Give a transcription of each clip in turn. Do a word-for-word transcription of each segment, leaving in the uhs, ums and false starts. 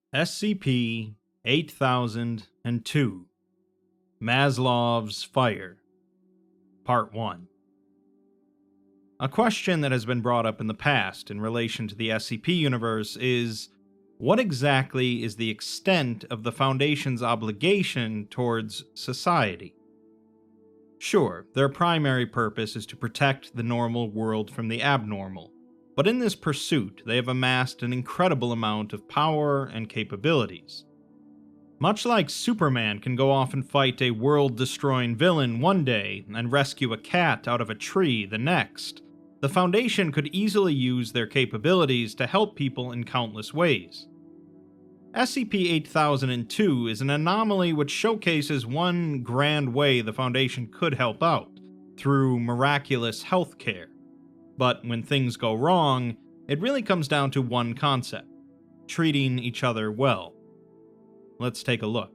S C P eight thousand two Maslow's Fire Part one. A question that has been brought up in the past in relation to the S C P universe is, what exactly is the extent of the Foundation's obligation towards society? Sure, their primary purpose is to protect the normal world from the abnormal, but in this pursuit they have amassed an incredible amount of power and capabilities. Much like Superman can go off and fight a world-destroying villain one day and rescue a cat out of a tree the next, the Foundation could easily use their capabilities to help people in countless ways. S C P eight thousand two is an anomaly which showcases one grand way the Foundation could help out, through miraculous healthcare. But when things go wrong, it really comes down to one concept: treating each other well. Let's take a look.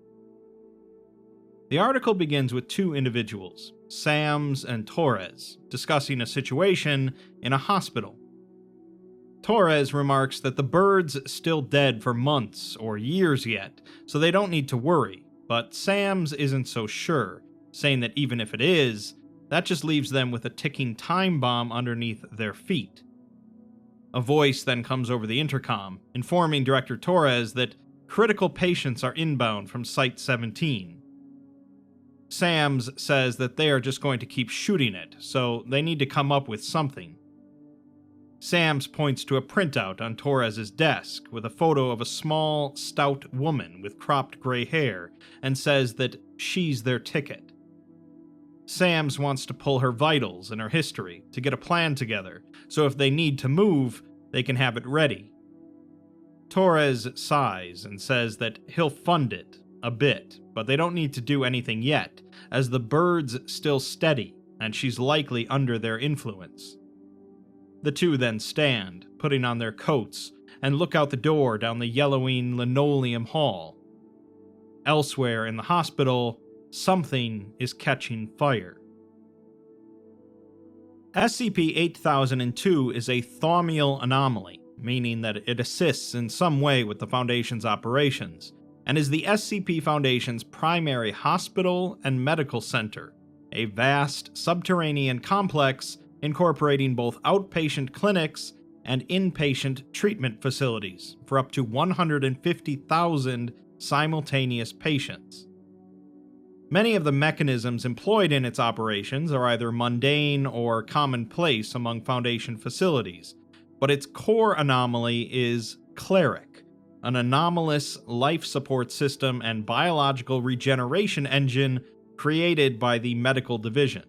The article begins with two individuals, Sams and Torres, discussing a situation in a hospital. Torres remarks that the bird's still dead for months or years yet, so they don't need to worry, but Sams isn't so sure, saying that even if it is, that just leaves them with a ticking time bomb underneath their feet. A voice then comes over the intercom, informing Director Torres that critical patients are inbound from Site seventeen. Sams says that they are just going to keep shooting it, so they need to come up with something. Sams points to a printout on Torres' desk with a photo of a small, stout woman with cropped gray hair and says that she's their ticket. Sams wants to pull her vitals and her history to get a plan together, so if they need to move, they can have it ready. Torres sighs and says that he'll fund it, a bit, but they don't need to do anything yet, as the bird's still steady, and she's likely under their influence. The two then stand, putting on their coats, and look out the door down the yellowing linoleum hall. Elsewhere in the hospital, something is catching fire. S C P eight thousand two is a thaumiel anomaly, meaning that it assists in some way with the Foundation's operations, and is the S C P Foundation's primary hospital and medical center, a vast subterranean complex incorporating both outpatient clinics and inpatient treatment facilities for up to one hundred fifty thousand simultaneous patients. Many of the mechanisms employed in its operations are either mundane or commonplace among Foundation facilities, but its core anomaly is Cleric, an anomalous life support system and biological regeneration engine created by the Medical Division.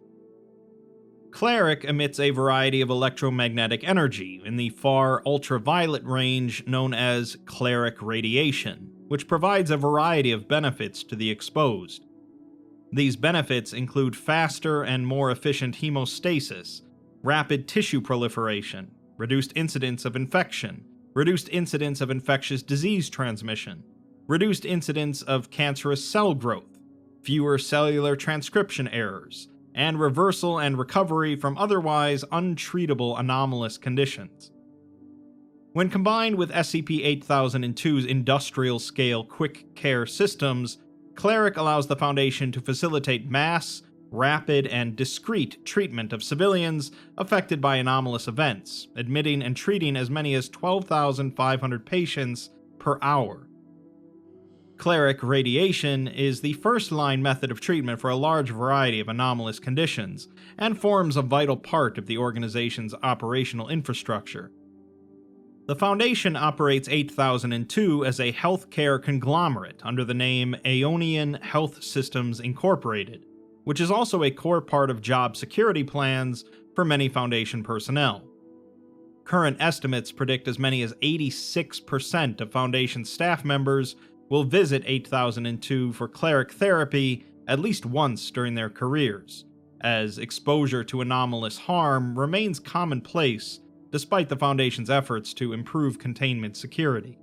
Cleric emits a variety of electromagnetic energy in the far ultraviolet range known as cleric radiation, which provides a variety of benefits to the exposed. These benefits include faster and more efficient hemostasis, rapid tissue proliferation, reduced incidence of infection, reduced incidence of infectious disease transmission, reduced incidence of cancerous cell growth, fewer cellular transcription errors, and reversal and recovery from otherwise untreatable anomalous conditions. When combined with S C P eight thousand two's industrial-scale quick care systems, Cleric allows the Foundation to facilitate mass, rapid, and discreet treatment of civilians affected by anomalous events, admitting and treating as many as twelve thousand five hundred patients per hour. Cleric radiation is the first-line method of treatment for a large variety of anomalous conditions, and forms a vital part of the organization's operational infrastructure. The Foundation operates eight thousand two as a healthcare conglomerate under the name Aeonian Health Systems Incorporated, which is also a core part of job security plans for many Foundation personnel. Current estimates predict as many as eighty-six percent of Foundation staff members will visit eight thousand two for cleric therapy at least once during their careers, as exposure to anomalous harm remains commonplace despite the Foundation's efforts to improve containment security.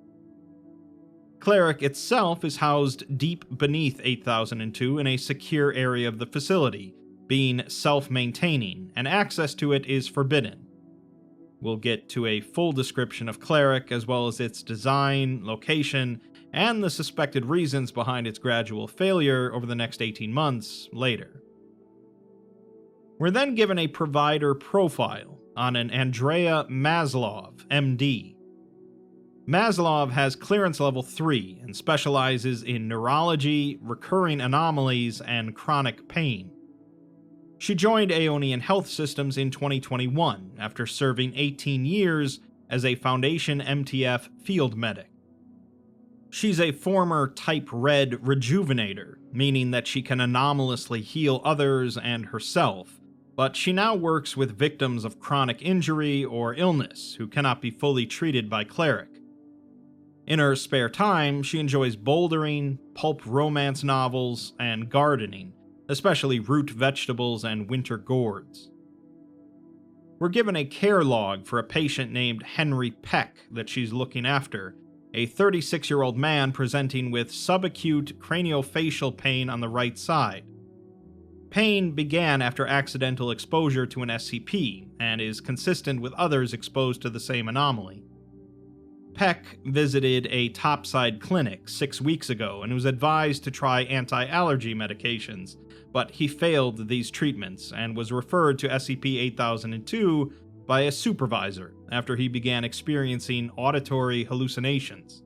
Cleric itself is housed deep beneath eight thousand two in a secure area of the facility, being self-maintaining, and access to it is forbidden. We'll get to a full description of Cleric, as well as its design, location, and the suspected reasons behind its gradual failure over the next eighteen months later. We're then given a provider profile on an Andrea Maslov, M D. Maslov has clearance level three and specializes in neurology, recurring anomalies, and chronic pain. She joined Aeonian Health Systems in twenty twenty-one after serving eighteen years as a Foundation M T F field medic. She's a former Type Red rejuvenator, meaning that she can anomalously heal others and herself, but she now works with victims of chronic injury or illness who cannot be fully treated by Cleric. In her spare time, she enjoys bouldering, pulp romance novels, and gardening, especially root vegetables and winter gourds. We're given a care log for a patient named Henry Peck that she's looking after, a thirty-six-year-old man presenting with subacute craniofacial pain on the right side. Pain began after accidental exposure to an S C P and is consistent with others exposed to the same anomaly. Peck visited a topside clinic six weeks ago and was advised to try anti-allergy medications, but he failed these treatments and was referred to S C P eight thousand two by a supervisor after he began experiencing auditory hallucinations.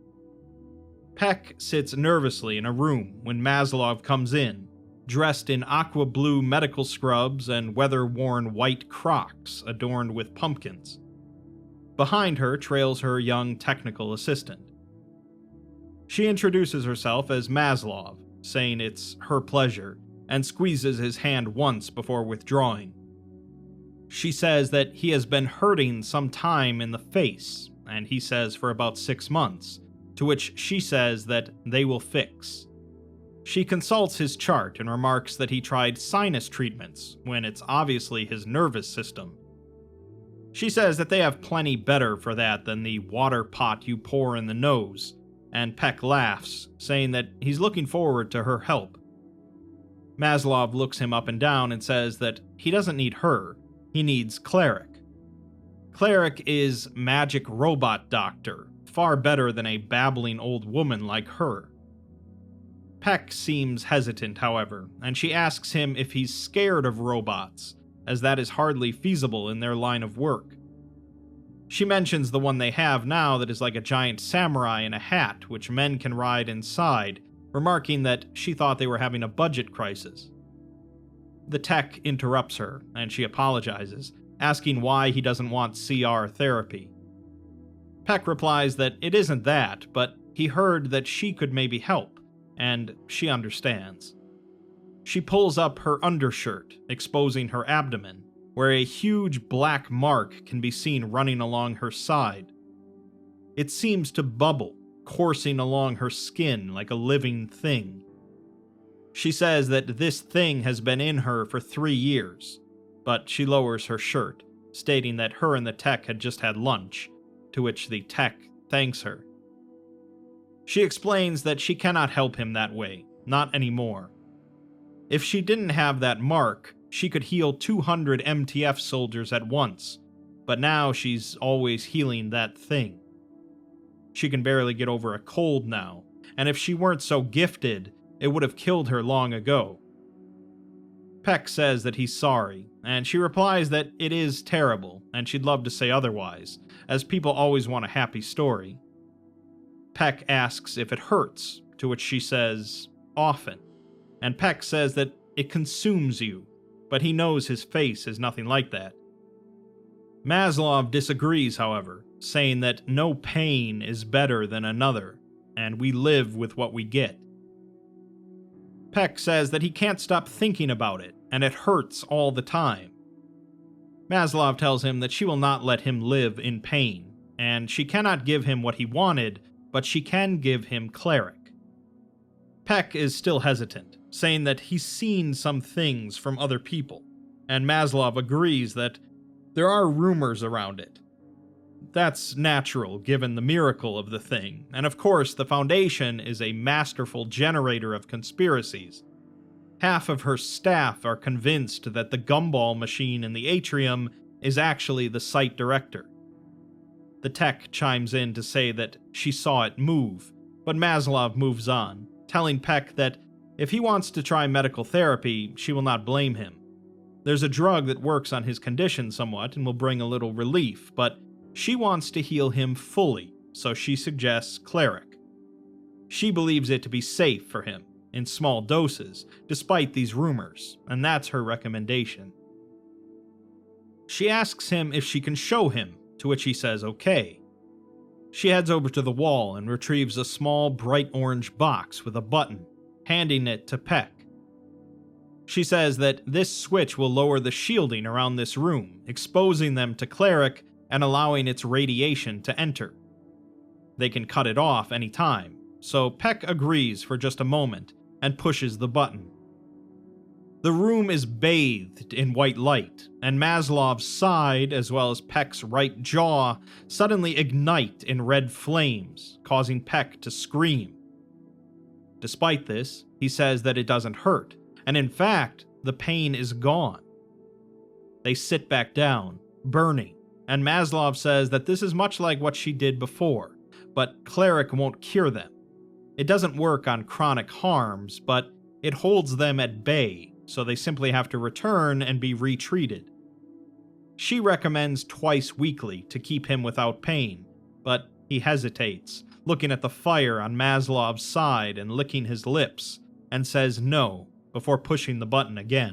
Peck sits nervously in a room when Maslov comes in, dressed in aqua blue medical scrubs and weather-worn white Crocs adorned with pumpkins. Behind her trails her young technical assistant. She introduces herself as Maslov, saying it's her pleasure, and squeezes his hand once before withdrawing. She says that he has been hurting some time in the face, and he says for about six months, to which she says that they will fix. She consults his chart and remarks that he tried sinus treatments, when it's obviously his nervous system. She says that they have plenty better for that than the water pot you pour in the nose, and Peck laughs, saying that he's looking forward to her help. Maslov looks him up and down and says that he doesn't need her, he needs Cleric. Cleric is magic robot doctor, far better than a babbling old woman like her. Peck seems hesitant, however, and she asks him if he's scared of robots, as that is hardly feasible in their line of work. She mentions the one they have now that is like a giant samurai in a hat which men can ride inside, remarking that she thought they were having a budget crisis. The tech interrupts her, and she apologizes, asking why he doesn't want C R therapy. Peck replies that it isn't that, but he heard that she could maybe help, and she understands. She pulls up her undershirt, exposing her abdomen, where a huge black mark can be seen running along her side. It seems to bubble, coursing along her skin like a living thing. She says that this thing has been in her for three years, but she lowers her shirt, stating that her and the tech had just had lunch, to which the tech thanks her. She explains that she cannot help him that way, not anymore. If she didn't have that mark, she could heal two hundred M T F soldiers at once, but now she's always healing that thing. She can barely get over a cold now, and if she weren't so gifted, it would have killed her long ago. Peck says that he's sorry, and she replies that it is terrible, and she'd love to say otherwise, as people always want a happy story. Peck asks if it hurts, to which she says, often. And Peck says that it consumes you, but he knows his face is nothing like that. Maslov disagrees, however, saying that no pain is better than another, and we live with what we get. Peck says that he can't stop thinking about it, and it hurts all the time. Maslov tells him that she will not let him live in pain, and she cannot give him what he wanted, but she can give him Cleric. Peck is still hesitant, saying that he's seen some things from other people, and Maslov agrees that there are rumors around it. That's natural given the miracle of the thing, and of course the Foundation is a masterful generator of conspiracies. Half of her staff are convinced that the gumball machine in the atrium is actually the site director. The tech chimes in to say that she saw it move, but Maslov moves on, telling Peck that if he wants to try medical therapy, she will not blame him. There's a drug that works on his condition somewhat and will bring a little relief, but she wants to heal him fully, so she suggests cleric. She believes it to be safe for him, in small doses, despite these rumors, and that's her recommendation. She asks him if she can show him, to which he says okay. She heads over to the wall and retrieves a small bright orange box with a button, handing it to Peck. She says that this switch will lower the shielding around this room, exposing them to cleric and allowing its radiation to enter. They can cut it off any time, so Peck agrees for just a moment and pushes the button. The room is bathed in white light, and Maslov's side, as well as Peck's right jaw, suddenly ignite in red flames, causing Peck to scream. Despite this, he says that it doesn't hurt, and in fact, the pain is gone. They sit back down, burning, and Maslov says that this is much like what she did before, but cleric won't cure them. It doesn't work on chronic harms, but it holds them at bay, so they simply have to return and be retreated. She recommends twice weekly to keep him without pain, but he hesitates, looking at the fire on Maslov's side and licking his lips, and says no before pushing the button again.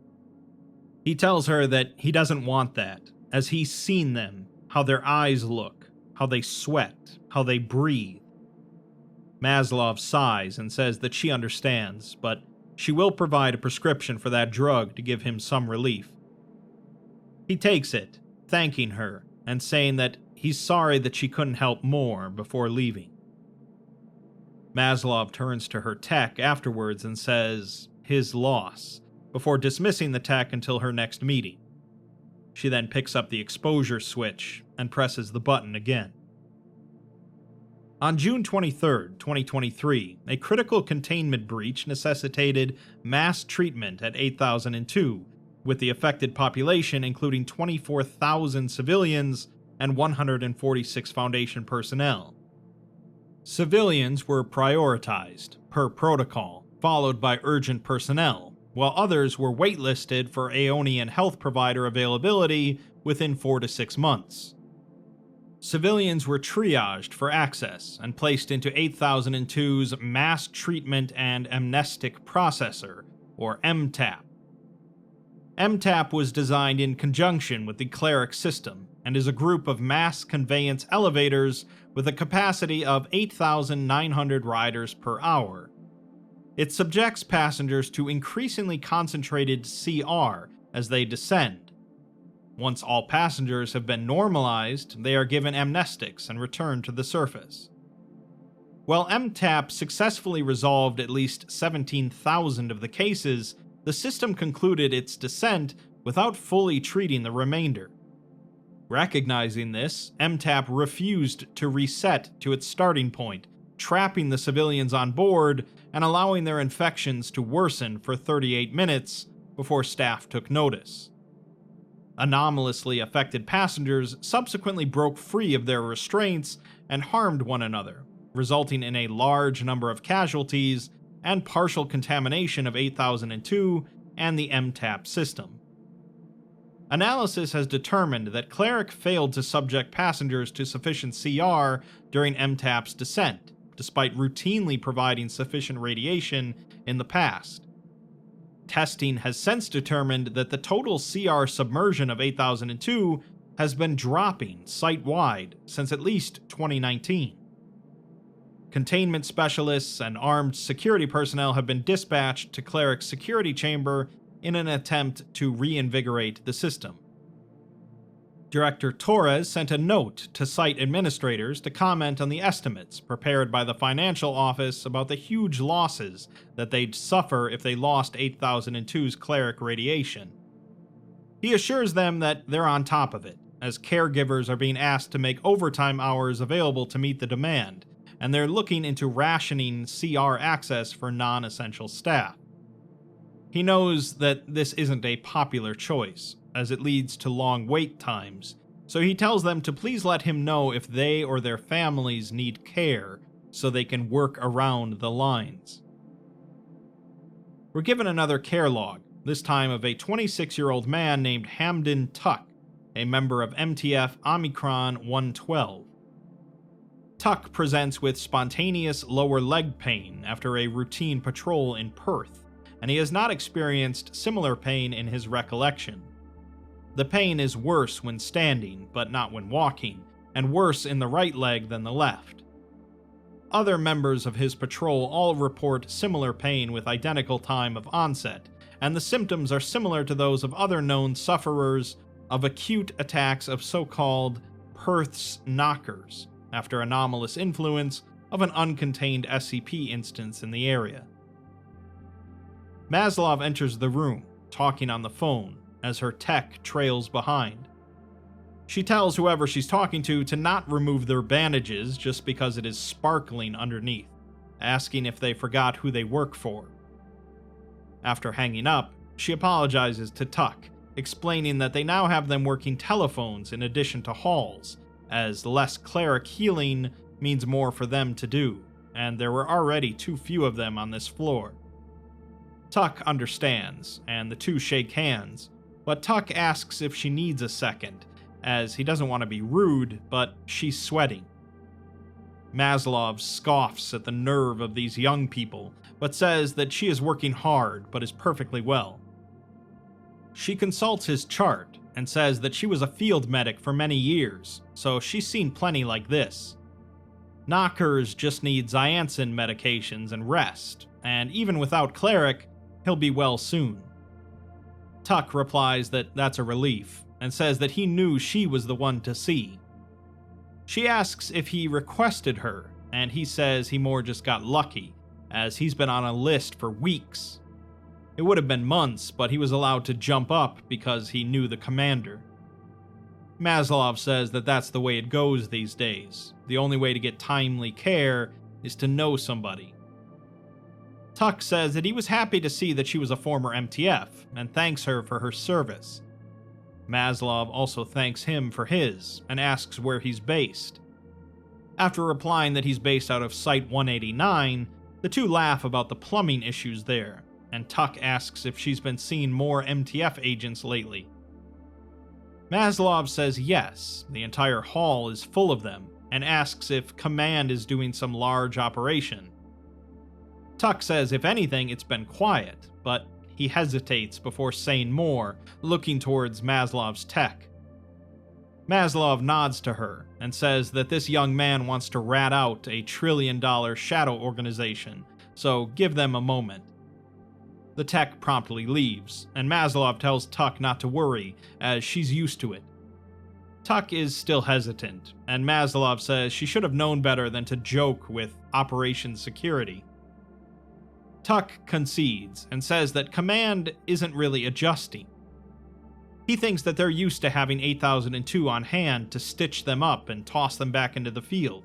He tells her that he doesn't want that, as he's seen them, how their eyes look, how they sweat, how they breathe. Maslov sighs and says that she understands, but she will provide a prescription for that drug to give him some relief. He takes it, thanking her, and saying that he's sorry that she couldn't help more before leaving. Maslov turns to her tech afterwards and says, his loss, before dismissing the tech until her next meeting. She then picks up the exposure switch and presses the button again. On June twenty-third, twenty twenty-three, a critical containment breach necessitated mass treatment at eight thousand two, with the affected population including twenty-four thousand civilians and one hundred forty-six Foundation personnel. Civilians were prioritized, per protocol, followed by urgent personnel, while others were waitlisted for Aeonian health provider availability within four to six months. Civilians were triaged for access and placed into eight thousand two's Mass Treatment and Amnestic Processor, or M TAP. M TAP was designed in conjunction with the Cleric system and is a group of mass conveyance elevators with a capacity of eight thousand nine hundred riders per hour. It subjects passengers to increasingly concentrated C R as they descend. Once all passengers have been normalized, they are given amnestics and returned to the surface. While M TAP successfully resolved at least seventeen thousand of the cases, the system concluded its descent without fully treating the remainder. Recognizing this, M TAP refused to reset to its starting point, trapping the civilians on board and allowing their infections to worsen for thirty-eight minutes before staff took notice. Anomalously affected passengers subsequently broke free of their restraints and harmed one another, resulting in a large number of casualties and partial contamination of eight thousand two and the M TAP system. Analysis has determined that Cleric failed to subject passengers to sufficient C R during M TAP's descent, despite routinely providing sufficient radiation in the past. Testing has since determined that the total C R submersion of eight thousand two has been dropping site-wide since at least twenty nineteen. Containment specialists and armed security personnel have been dispatched to Cleric's security chamber in an attempt to reinvigorate the system. Director Torres sent a note to site administrators to comment on the estimates prepared by the financial office about the huge losses that they'd suffer if they lost eight thousand two's cleric radiation. He assures them that they're on top of it, as caregivers are being asked to make overtime hours available to meet the demand, and they're looking into rationing C R access for non-essential staff. He knows that this isn't a popular choice, as it leads to long wait times, so he tells them to please let him know if they or their families need care so they can work around the lines. We're given another care log, this time of a twenty-six-year-old man named Hamden Tuck, a member of M T F Omicron one twelve. Tuck presents with spontaneous lower leg pain after a routine patrol in Perth, and he has not experienced similar pain in his recollection. The pain is worse when standing, but not when walking, and worse in the right leg than the left. Other members of his patrol all report similar pain with identical time of onset, and the symptoms are similar to those of other known sufferers of acute attacks of so-called Perth's knockers, after anomalous influence of an uncontained S C P instance in the area. Maslov enters the room, talking on the phone, as her tech trails behind. She tells whoever she's talking to to not remove their bandages just because it is sparkling underneath, asking if they forgot who they work for. After hanging up, she apologizes to Tuck, explaining that they now have them working telephones in addition to halls, as less cleric healing means more for them to do, and there were already too few of them on this floor. Tuck understands, and the two shake hands, but Tuck asks if she needs a second, as he doesn't want to be rude, but she's sweating. Maslov scoffs at the nerve of these young people, but says that she is working hard but is perfectly well. She consults his chart and says that she was a field medic for many years, so she's seen plenty like this. Knockers just need Ziansin medications and rest, and even without cleric, he'll be well soon. Tuck replies that that's a relief, and says that he knew she was the one to see. She asks if he requested her, and he says he more just got lucky, as he's been on a list for weeks. It would have been months, but he was allowed to jump up because he knew the commander. Maslov says that that's the way it goes these days. The only way to get timely care is to know somebody. Tuck says that he was happy to see that she was a former M T F, and thanks her for her service. Maslov also thanks him for his, and asks where he's based. After replying that he's based out of Site one eighty-nine, the two laugh about the plumbing issues there, and Tuck asks if she's been seeing more M T F agents lately. Maslov says yes, the entire hall is full of them, and asks if Command is doing some large operation. Tuck says if anything, it's been quiet, but he hesitates before saying more, looking towards Maslov's tech. Maslov nods to her and says that this young man wants to rat out a trillion-dollar shadow organization, so give them a moment. The tech promptly leaves, and Maslov tells Tuck not to worry, as she's used to it. Tuck is still hesitant, and Maslov says she should have known better than to joke with Operation Security. Tuck concedes and says that Command isn't really adjusting. He thinks that they're used to having eight thousand two on hand to stitch them up and toss them back into the field.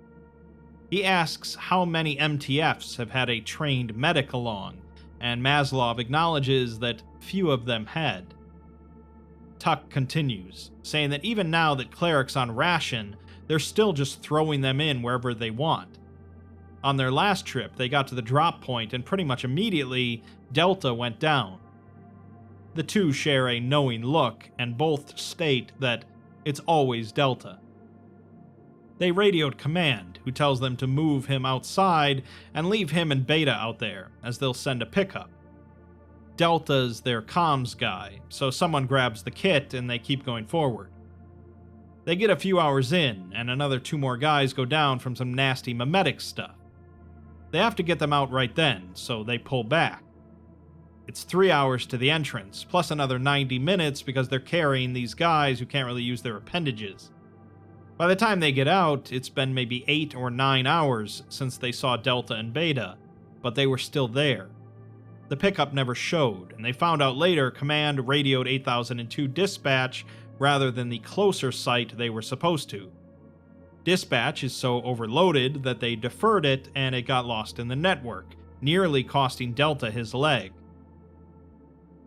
He asks how many M T Fs have had a trained medic along, and Maslov acknowledges that few of them had. Tuck continues, saying that even now that cleric's on ration, they're still just throwing them in wherever they want. On their last trip, they got to the drop point and pretty much immediately, Delta went down. The two share a knowing look, and both state that it's always Delta. They radioed Command, who tells them to move him outside and leave him and Beta out there, as they'll send a pickup. Delta's their comms guy, so someone grabs the kit and they keep going forward. They get a few hours in, and another two more guys go down from some nasty memetic stuff. They have to get them out right then, so they pull back. It's three hours to the entrance, plus another ninety minutes because they're carrying these guys who can't really use their appendages. By the time they get out, it's been maybe eight or nine hours since they saw Delta and Beta, but they were still there. The pickup never showed, and they found out later Command radioed eight thousand two dispatch rather than the closer site they were supposed to. Dispatch is so overloaded that they deferred it and it got lost in the network, nearly costing Delta his leg.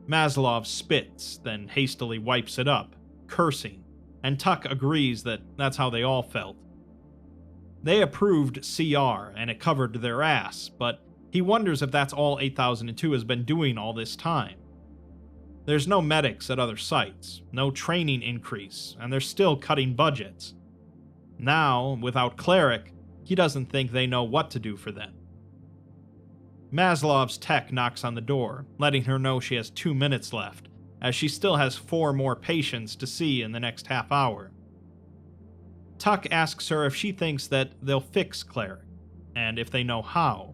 Maslov spits, then hastily wipes it up, cursing, and Tuck agrees that that's how they all felt. They approved C R, and it covered their ass, but he wonders if that's all eight thousand two has been doing all this time. There's no medics at other sites, no training increase, and they're still cutting budgets. Now, without Cleric, he doesn't think they know what to do for them. Maslov's tech knocks on the door, letting her know she has two minutes left, as she still has four more patients to see in the next half hour. Tuck asks her if she thinks that they'll fix Cleric, and if they know how.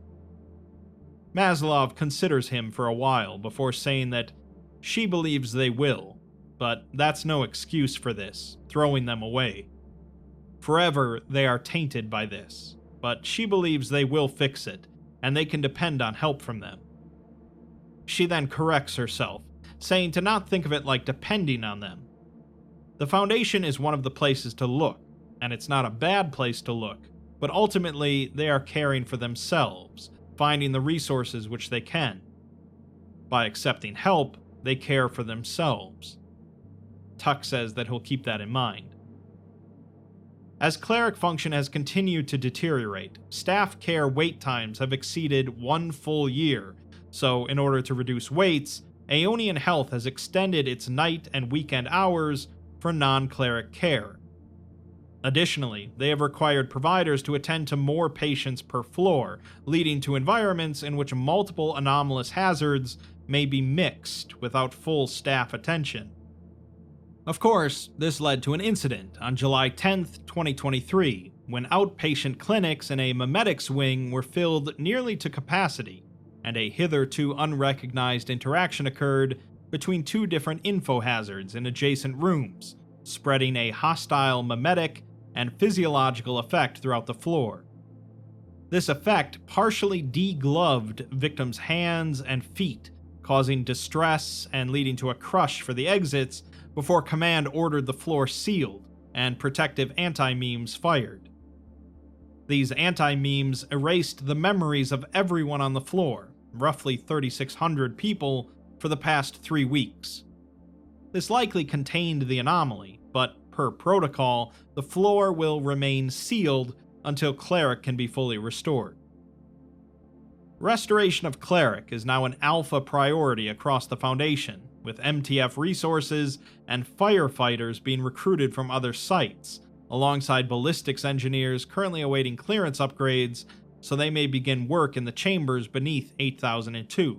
Maslov considers him for a while before saying that she believes they will, but that's no excuse for this, throwing them away. Forever, they are tainted by this, but she believes they will fix it, and they can depend on help from them. She then corrects herself, saying to not think of it like depending on them. The Foundation is one of the places to look, and it's not a bad place to look, but ultimately they are caring for themselves, finding the resources which they can. By accepting help, they care for themselves. Tuck says that he'll keep that in mind. As cleric function has continued to deteriorate, staff care wait times have exceeded one full year, so in order to reduce waits, Aeonian Health has extended its night and weekend hours for non-cleric care. Additionally, they have required providers to attend to more patients per floor, leading to environments in which multiple anomalous hazards may be mixed without full staff attention. Of course, this led to an incident on July tenth, twenty twenty-three, when outpatient clinics in a memetics wing were filled nearly to capacity, and a hitherto unrecognized interaction occurred between two different info hazards in adjacent rooms, spreading a hostile memetic and physiological effect throughout the floor. This effect partially degloved victims' hands and feet, causing distress and leading to a crush for the exits before command ordered the floor sealed and protective anti-memes fired. These anti-memes erased the memories of everyone on the floor, roughly thirty-six hundred people, for the past three weeks. This likely contained the anomaly, but per protocol, the floor will remain sealed until Cleric can be fully restored. Restoration of Cleric is now an alpha priority across the Foundation, with M T F resources and firefighters being recruited from other sites, alongside ballistics engineers currently awaiting clearance upgrades so they may begin work in the chambers beneath eight thousand two.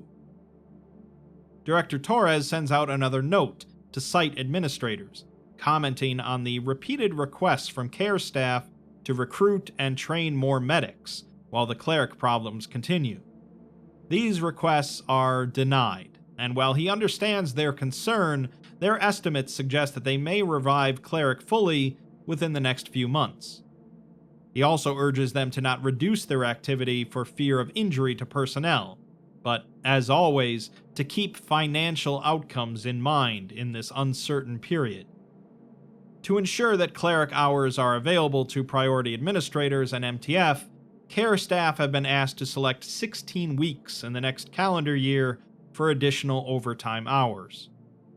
Director Torres sends out another note to site administrators, commenting on the repeated requests from care staff to recruit and train more medics, while the cleric problems continue. These requests are denied, and while he understands their concern, their estimates suggest that they may revive cleric fully within the next few months. He also urges them to not reduce their activity for fear of injury to personnel, but, as always, to keep financial outcomes in mind in this uncertain period. To ensure that cleric hours are available to priority administrators and M T F, care staff have been asked to select sixteen weeks in the next calendar year for additional overtime hours.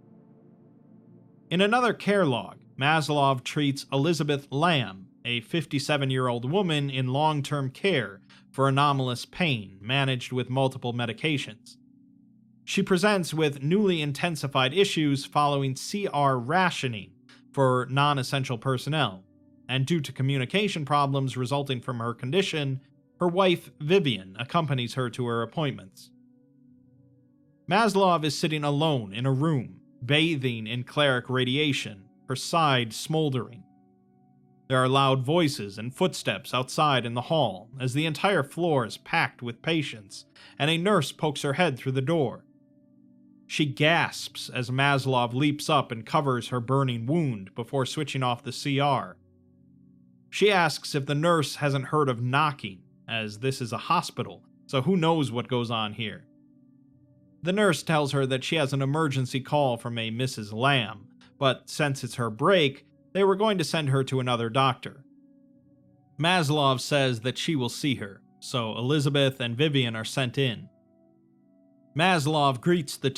In another care log, Maslov treats Elizabeth Lamb, a fifty-seven-year-old woman in long-term care for anomalous pain managed with multiple medications. She presents with newly intensified issues following C R rationing for non-essential personnel, and due to communication problems resulting from her condition, her wife Vivian accompanies her to her appointments. Maslov is sitting alone in a room, bathing in cleric radiation, her side smoldering. There are loud voices and footsteps outside in the hall as the entire floor is packed with patients, and a nurse pokes her head through the door. She gasps as Maslov leaps up and covers her burning wound before switching off the C R. She asks if the nurse hasn't heard of knocking, as this is a hospital, so who knows what goes on here. The nurse tells her that she has an emergency call from a Missus Lamb, but since it's her break, they were going to send her to another doctor. Maslov says that she will see her, so Elizabeth and Vivian are sent in. Maslov greets the two,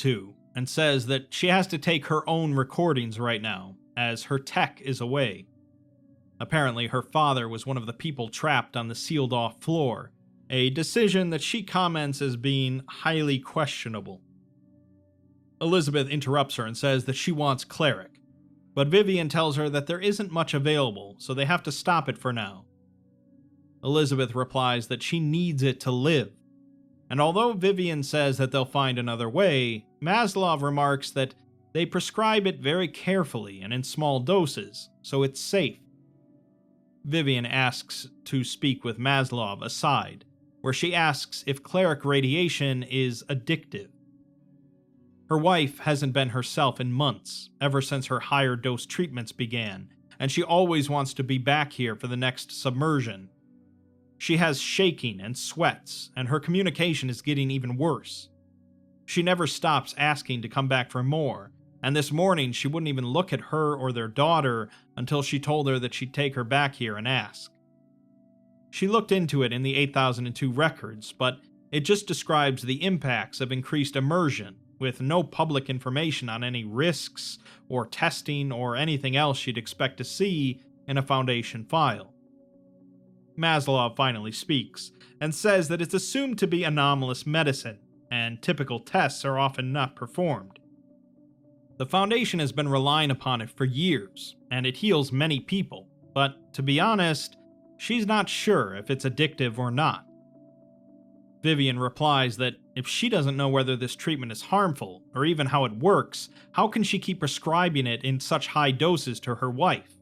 and says that she has to take her own recordings right now, as her tech is away. Apparently, her father was one of the people trapped on the sealed-off floor, a decision that she comments as being highly questionable. Elizabeth interrupts her and says that she wants Cleric, but Vivian tells her that there isn't much available, so they have to stop it for now. Elizabeth replies that she needs it to live, and although Vivian says that they'll find another way, Maslov remarks that they prescribe it very carefully and in small doses, so it's safe. Vivian asks to speak with Maslov aside, where she asks if Cleric radiation is addictive. Her wife hasn't been herself in months, ever since her higher dose treatments began, and she always wants to be back here for the next submersion. She has shaking and sweats, and her communication is getting even worse. She never stops asking to come back for more, and this morning she wouldn't even look at her or their daughter until she told her that she'd take her back here and ask. She looked into it in the eight thousand two records, but it just describes the impacts of increased immersion, with no public information on any risks or testing or anything else she'd expect to see in a Foundation file. Maslov finally speaks, and says that it's assumed to be anomalous medicine, and typical tests are often not performed. The Foundation has been relying upon it for years, and it heals many people, but to be honest, she's not sure if it's addictive or not. Vivian replies that if she doesn't know whether this treatment is harmful, or even how it works, how can she keep prescribing it in such high doses to her wife?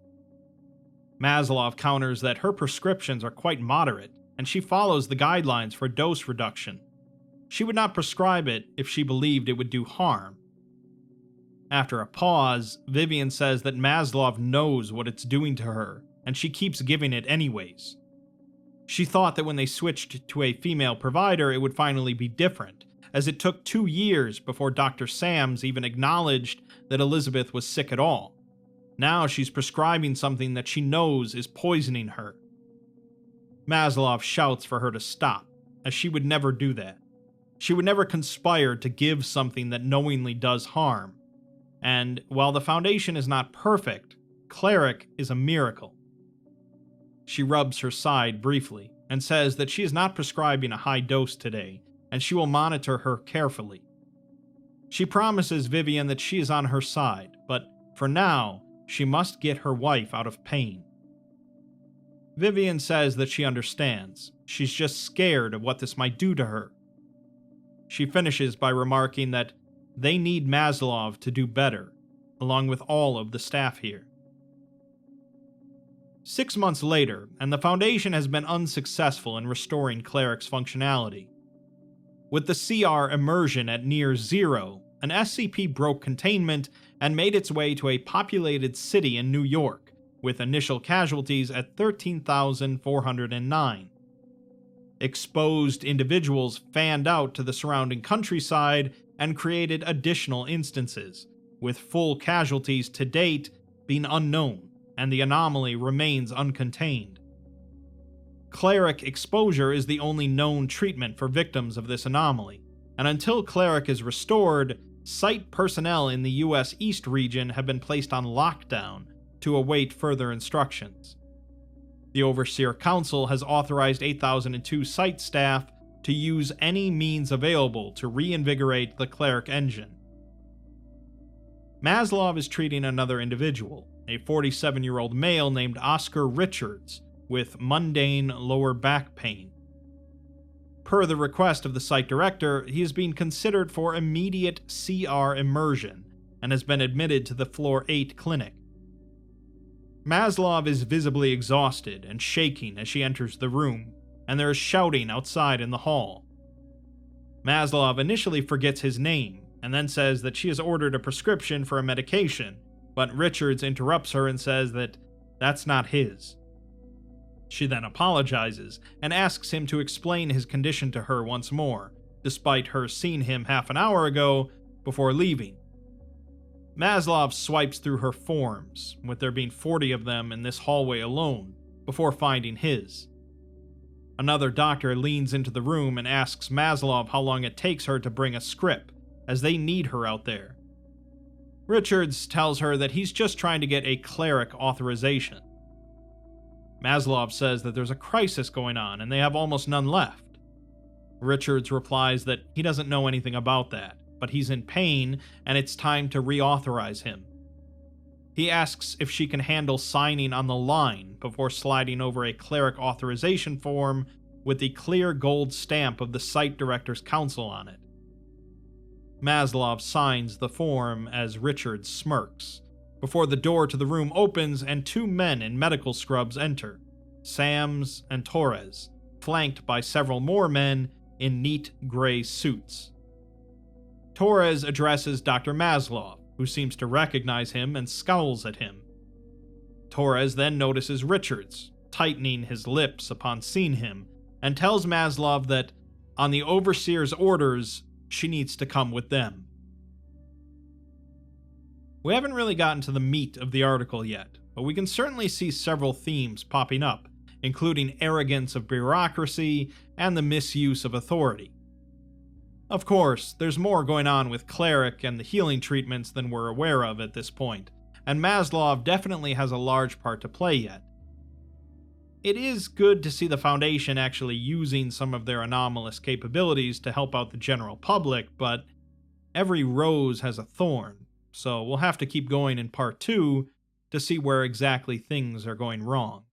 Maslov counters that her prescriptions are quite moderate, and she follows the guidelines for dose reduction. She would not prescribe it if she believed it would do harm. After a pause, Vivian says that Maslov knows what it's doing to her, and she keeps giving it anyways. She thought that when they switched to a female provider it would finally be different, as it took two years before Doctor Sams even acknowledged that Elizabeth was sick at all. Now she's prescribing something that she knows is poisoning her. Maslov shouts for her to stop, as she would never do that. She would never conspire to give something that knowingly does harm. And while the Foundation is not perfect, Cleric is a miracle. She rubs her side briefly, and says that she is not prescribing a high dose today, and she will monitor her carefully. She promises Vivian that she is on her side, but for now, she must get her wife out of pain. Vivian says that she understands. She's just scared of what this might do to her. She finishes by remarking that they need Maslov to do better, along with all of the staff here. Six months later, and the Foundation has been unsuccessful in restoring Cleric's functionality. With the C R immersion at near zero, an S C P broke containment and made its way to a populated city in New York, with initial casualties at thirteen thousand four hundred nine. Exposed individuals fanned out to the surrounding countryside and created additional instances, with full casualties to date being unknown, and the anomaly remains uncontained. Cleric exposure is the only known treatment for victims of this anomaly, and until Cleric is restored, site personnel in the U S East region have been placed on lockdown to await further instructions. The Overseer Council has authorized eight thousand two site staff to use any means available to reinvigorate the Cleric engine. Maslov is treating another individual, a forty-seven-year-old male named Oscar Richards, with mundane lower back pain. Per the request of the site director, he is being considered for immediate C R immersion and has been admitted to the Floor eight clinic. Maslov is visibly exhausted and shaking as she enters the room, and there is shouting outside in the hall. Maslov initially forgets his name, and then says that she has ordered a prescription for a medication, but Richards interrupts her and says that that's not his. She then apologizes and asks him to explain his condition to her once more, despite her seeing him half an hour ago before leaving. Maslov swipes through her forms, with there being forty of them in this hallway alone, before finding his. Another doctor leans into the room and asks Maslov how long it takes her to bring a script, as they need her out there. Richards tells her that he's just trying to get a cleric authorization. Maslov says that there's a crisis going on and they have almost none left. Richards replies that he doesn't know anything about that, but he's in pain and it's time to reauthorize him. He asks if she can handle signing on the line before sliding over a cleric authorization form with the clear gold stamp of the Site Directors Council on it. Maslov signs the form as Richards smirks, before the door to the room opens and two men in medical scrubs enter, Sams and Torres, flanked by several more men in neat gray suits. Torres addresses Doctor Maslov, who seems to recognize him and scowls at him. Torres then notices Richards, tightening his lips upon seeing him, and tells Maslov that, on the Overseer's orders, she needs to come with them. We haven't really gotten to the meat of the article yet, but we can certainly see several themes popping up, including arrogance of bureaucracy and the misuse of authority. Of course, there's more going on with Cleric and the healing treatments than we're aware of at this point, and Maslov definitely has a large part to play yet. It is good to see the Foundation actually using some of their anomalous capabilities to help out the general public, but every rose has a thorn, so we'll have to keep going in part two to see where exactly things are going wrong.